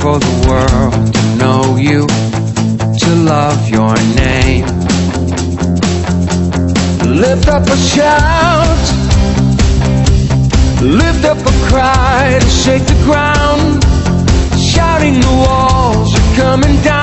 for the world to know you, to love your name. Lift up a shout, lift up a cry to shake the ground, shouting the walls are coming down.